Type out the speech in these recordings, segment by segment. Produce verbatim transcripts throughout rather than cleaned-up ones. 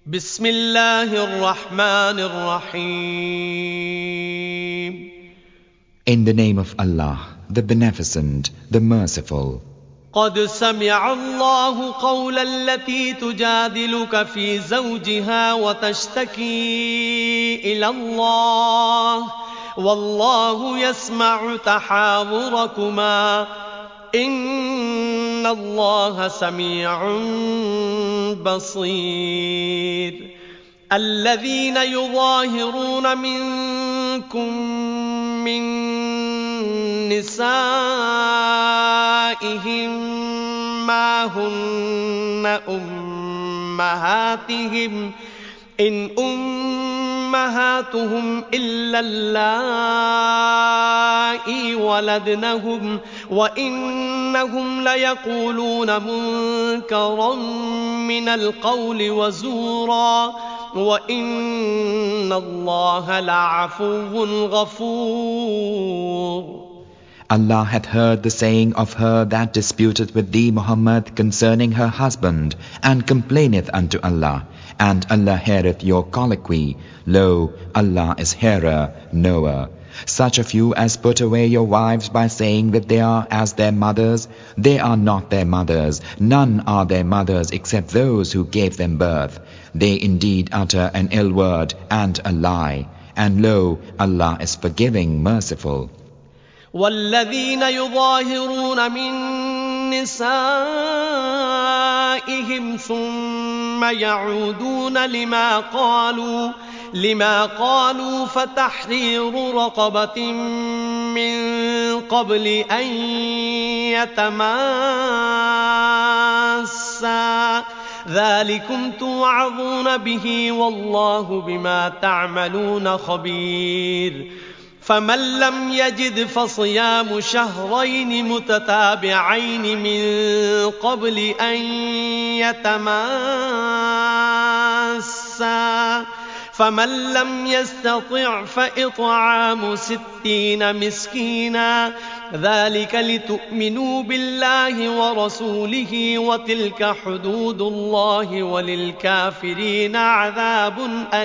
بسم الله الرحمن الرحيم. In the name of Allah, the Beneficent, the Merciful. قد سمع الله قول التي تجادلك في زوجها وتشتكي إلى الله والله يسمع تحاوركما إن الله سميع بصير. الذين يظاهرون منكم من نسائهم ما هن أمهاتهم إن أمهاتهم إلا اللائي ولدنهم وإنهم ليقولون منكرا من القول وزورا وإن الله لعفو غفور. Allah hath heard the saying of her that disputeth with thee, Muhammad, concerning her husband, and complaineth unto Allah. And Allah heareth your colloquy. Lo, Allah is hearer, knower. Such of you as put away your wives by saying that they are as their mothers, they are not their mothers, none are their mothers except those who gave them birth. They indeed utter an ill word and a lie. And lo, Allah is forgiving, merciful. والذين يظاهرون من نسائهم ثم يعودون لما قالوا لما قالوا فتحرير رقبة من قبل أن يتماسا ذلكم توعظون به والله بما تعملون خبير. فمن لم يجد فصيام شهرين متتابعين من قبل أن يتماسا فمن لم يستطع فإطعام ستين مسكينا ذلك لتؤمنوا بالله ورسوله وتلك حدود الله وللكافرين عذاب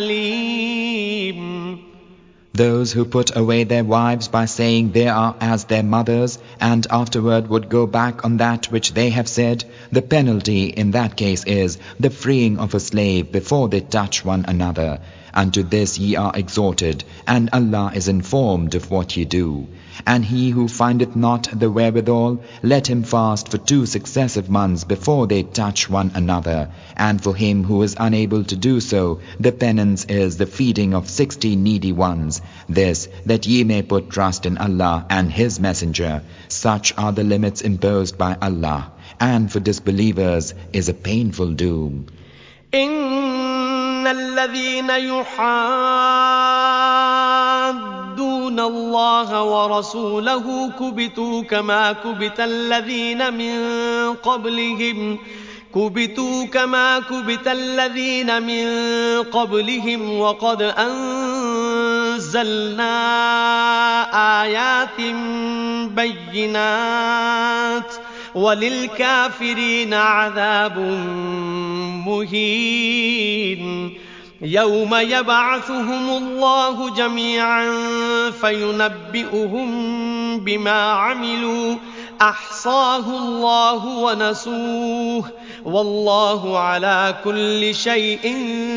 أليم. Those who put away their wives by saying they are as their mothers, and afterward would go back on that which they have said, the penalty in that case is the freeing of a slave before they touch one another. Unto this ye are exhorted, and Allah is informed of what ye do. And he who findeth not the wherewithal, let him fast for two successive months before they touch one another. And for him who is unable to do so, the penance is the feeding of sixty needy ones. This, that ye may put trust in Allah and His Messenger. Such are the limits imposed by Allah. And for disbelievers is a painful doom. إن الذين يحادون الله ورسوله كبتوا كما كبت الذين من قبلهم كبتوا كما كبت الذين من قبلهم وقد أنزلنا آيات بينات وللكافرين عذاب مهين. يوم يبعثهم الله جميعا فينبئهم بما عملوا أحصاه الله ونسوه والله على كل شيء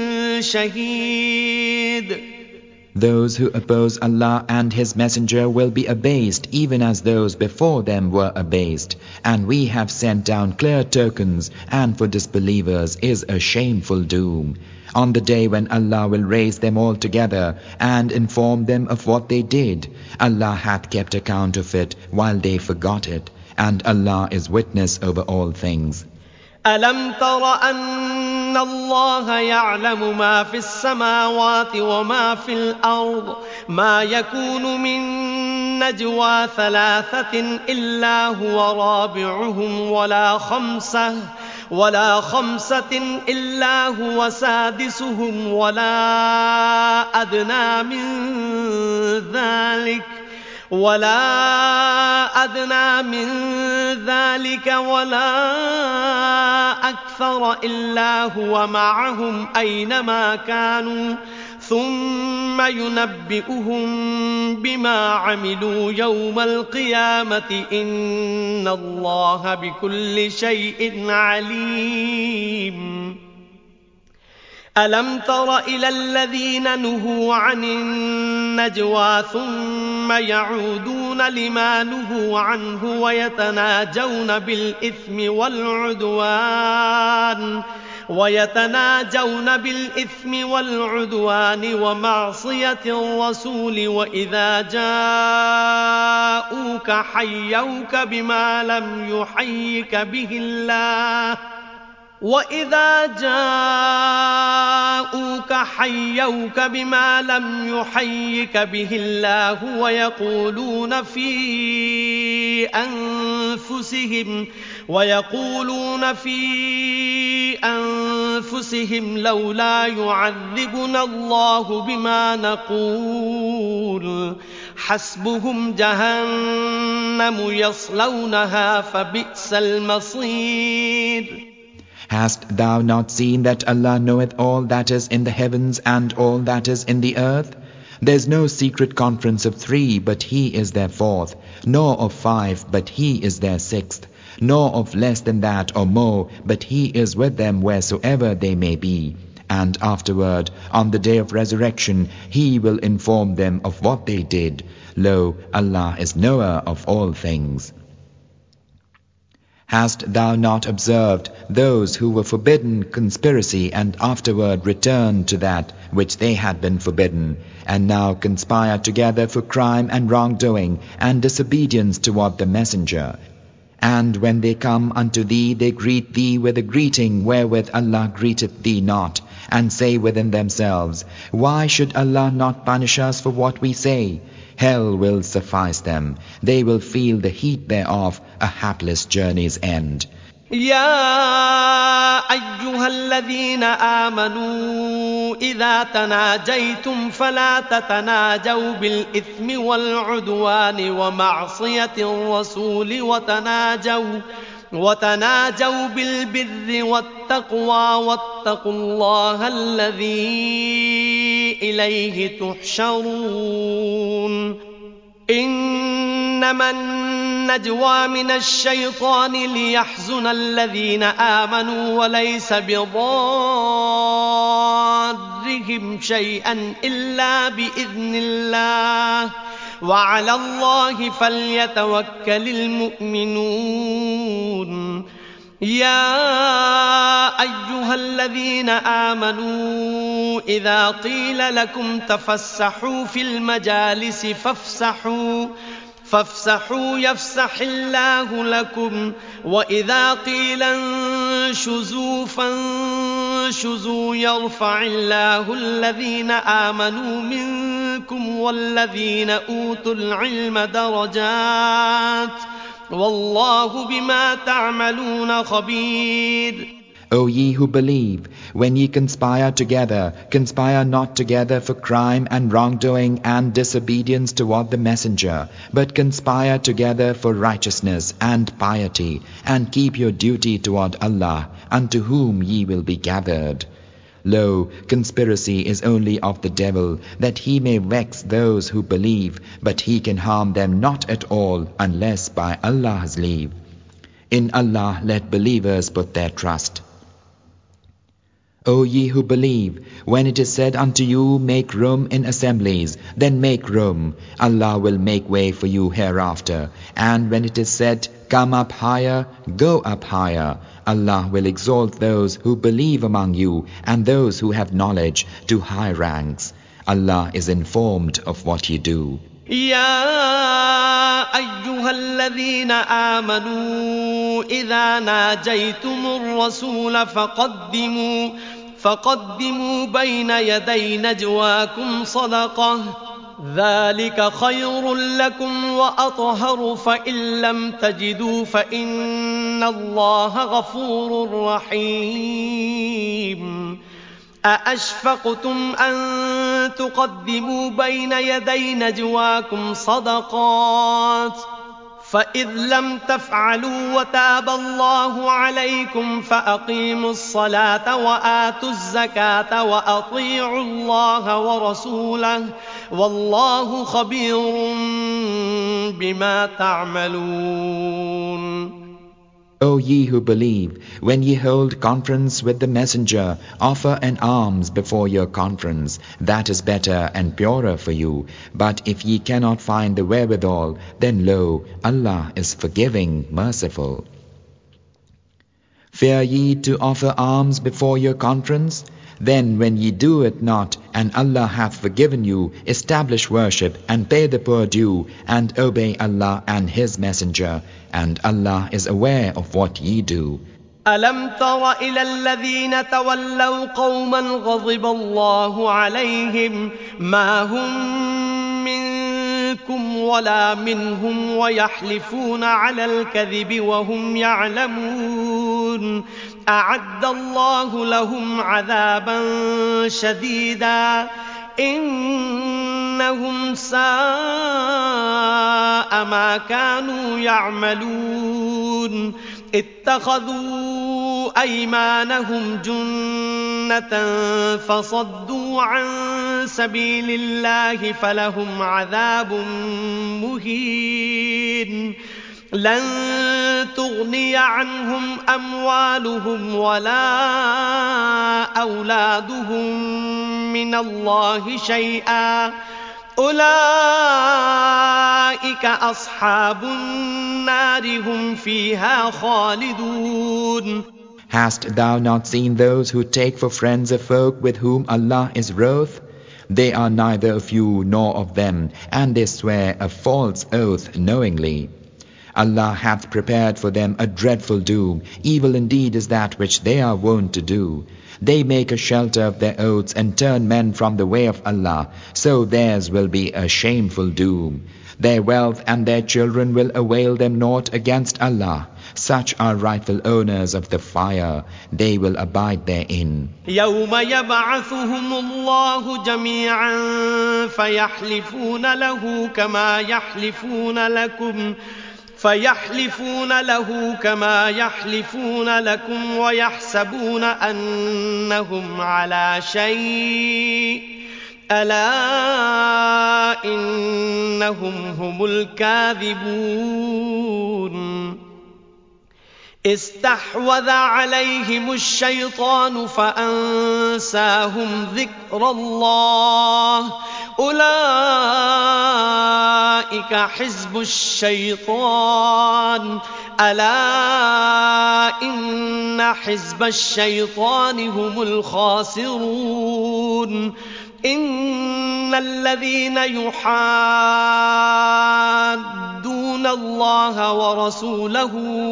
شهيد. Those who oppose Allah and His Messenger will be abased even as those before them were abased. And we have sent down clear tokens, and for disbelievers is a shameful doom. On the day when Allah will raise them all together and inform them of what they did, Allah hath kept account of it while they forgot it. And Allah is witness over all things. ألم تر أن الله يعلم ما في السماوات وما في الأرض ما يكون من نجوى ثلاثة إلا هو رابعهم ولا خمسة ولا خمسة إلا هو سادسهم ولا أدنى من ذلك ولا أدنى من ذلك ولا أكثر إلا هو معهم أينما كانوا ثم ينبئهم بما عملوا يوم القيامة إن الله بكل شيء عليم. ألم تر إلى الذين نهوا عن النجوى ثم يعودون لما نهوا عنه ويتناجون بالإثم والعدوان ويتناجون بالإثم والعدوان ومعصية الرسول وإذا جاءوك حيوك بما لم يحيك به الله وإذا جاءوك حيوك بما لم يحيك به الله ويقولون في أنفسهم ويقولون في أنفسهم لولا يعذبنا الله بما نقول حسبهم جهنم يصلونها فبئس المصير. Hast thou not seen that Allah knoweth all that is in the heavens and all that is in the earth? There is no secret conference of three, but He is their fourth, nor of five, but He is their sixth, nor of less than that or more, but He is with them wheresoever they may be. And afterward, on the day of resurrection, He will inform them of what they did. Lo, Allah is knower of all things. Hast thou not observed those who were forbidden conspiracy and afterward returned to that which they had been forbidden, and now conspire together for crime and wrongdoing and disobedience toward the messenger? And when they come unto thee, they greet thee with a greeting wherewith Allah greeteth thee not, and say within themselves, Why should Allah not punish us for what we say? Hell will suffice them. They will feel the heat thereof, a hapless journey's end. يا أيها الذين آمنوا إذا تناجيتم فلا تتناجوا بالإثم والعدوان ومعصية الرسول وتناجوا وتناجوا بالبر والتقوى واتقوا الله الذي إليه تحشرون. إنما النجوى من الشيطان ليحزن الذين آمنوا وليس بضارهم شيئا إلا بإذن الله وعلى الله فليتوكل المؤمنون. يا أيها الذين آمنوا إذا قيل لكم تفسحوا في المجالس فافسحوا فافسحوا يفسح الله لكم وإذا قيل انشزوا فانشزوا يرفع الله الذين آمنوا منكم والذين أوتوا العلم درجات والله بما تعملون خبير. O ye who believe, when ye conspire together, conspire not together for crime and wrongdoing and disobedience toward the messenger, but conspire together for righteousness and piety, and keep your duty toward Allah, unto whom ye will be gathered. Lo, conspiracy is only of the devil, that he may vex those who believe, but he can harm them not at all, unless by Allah's leave. In Allah let believers put their trust. O ye who believe, when it is said unto you, make room in assemblies, then make room. Allah will make way for you hereafter. And when it is said, come up higher, go up higher. Allah will exalt those who believe among you and those who have knowledge to high ranks. Allah is informed of what ye do. يا أيها الذين آمنوا إذا ناجيتم الرسول فقدموا فقدموا بين يدي نجواكم صدقة ذلك خير لكم وأطهر فإن لم تجدوا فإن الله غفور رحيم. أأشفقتم أن تقدموا بين يدي نجواكم صدقات فإذ لم تفعلوا وتاب الله عليكم فأقيموا الصلاة وآتوا الزكاة وأطيعوا الله ورسوله والله خبير بما تعملون. O ye who believe, when ye hold conference with the messenger, offer an alms before your conference. That is better and purer for you. But if ye cannot find the wherewithal, then lo, Allah is forgiving, merciful. Fear ye to offer alms before your conference? Then when ye do it not, and Allah hath forgiven you, establish worship, and pay the poor due, and obey Allah and His Messenger, and Allah is aware of what ye do. ألم تر إلى الذين تولوا قوما غضب الله عليهم ما هم منكم ولا منهم ويحلفون على الكذب وهم يعلمون أعد الله لهم عذابا شديدا إنهم ساء ما كانوا يعملون اتخذوا أيمانهم جنة فصدوا عن سبيل الله فلهم عذاب مهين لن تغني عنهم أموالهم ولا أولادهم من الله شيئا أولئك أصحاب النار هم فيها خالدون. Hast thou not seen those who take for friends a folk with whom Allah is wroth? They are neither of you nor of them, and they swear a false oath knowingly. Allah hath prepared for them a dreadful doom. Evil indeed is that which they are wont to do. They make a shelter of their oaths and turn men from the way of Allah, so theirs will be a shameful doom. Their wealth and their children will avail them naught against Allah. Such are rightful owners of the fire. They will abide therein. يوم يبعثهم الله جميعا فيحلفون له كما يحلفون لكم فيحلفون له كما يحلفون لكم ويحسبون أنهم على شيء ألا إنهم هم الكاذبون. استحوذ عليهم الشيطان فأنساهم ذكر الله أولئك حزب الشيطان ألا إن حزب الشيطان هم الخاسرون. إن الذين يحادون الله ورسوله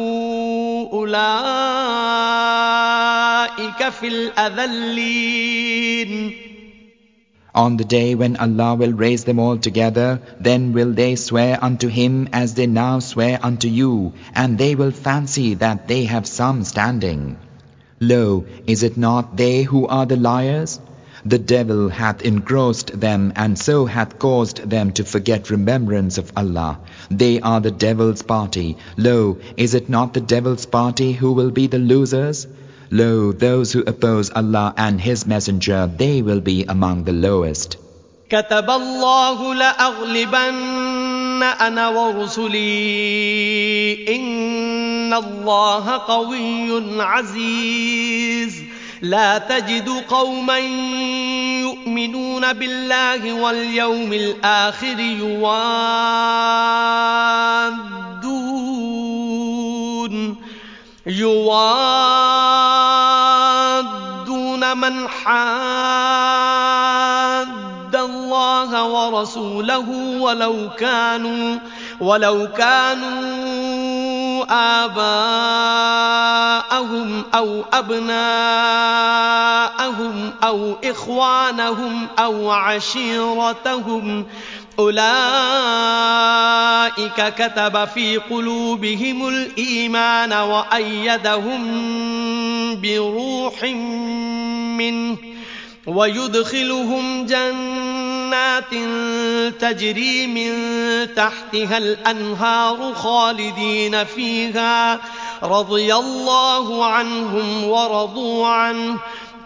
أولئك في الأذلين. On the day when Allah will raise them all together, then will they swear unto Him as they now swear unto you, and they will fancy that they have some standing. Lo, is it not they who are the liars? The devil hath engrossed them, and so hath caused them to forget remembrance of Allah. They are the devil's party. Lo, is it not the devil's party who will be the losers? Lo, those who oppose Allah and His Messenger, they will be among the lowest. كتب الله لأغلبن أنا ورسلي إن الله قوي عزيز. لا تجد قوما يؤمنون بالله واليوم الآخر يوادون يوادون من حاد الله ورسوله ولو كانوا ولو كانوا آباءهم أو أبناءهم أو إخوانهم أو عشيرتهم أولئك كتب في قلوبهم الإيمان وأيدهم بروح منه ويدخلهم جنات جنات تجري من تحتها الأنهار خالدين فيها رضي الله عنهم ورضوا عنه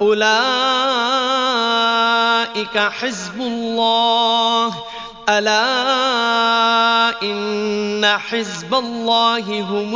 أولئك حزب الله ألا إن حزب الله هم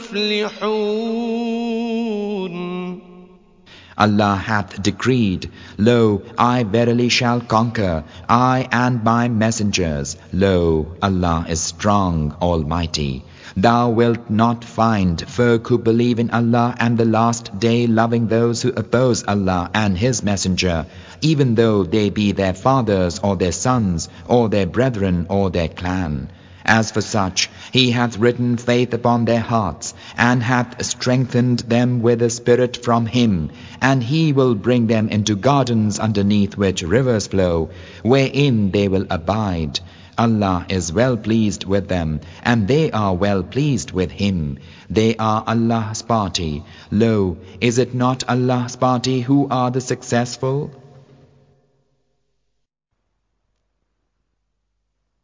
المفلحون. Allah hath decreed, Lo, I verily shall conquer, I and my messengers. Lo, Allah is strong, almighty. Thou wilt not find folk who believe in Allah and the last day loving those who oppose Allah and His messenger, even though they be their fathers or their sons or their brethren or their clan. As for such, He hath written faith upon their hearts, and hath strengthened them with a spirit from Him, and He will bring them into gardens underneath which rivers flow, wherein they will abide. Allah is well pleased with them, and they are well pleased with Him. They are Allah's party. Lo, is it not Allah's party who are the successful?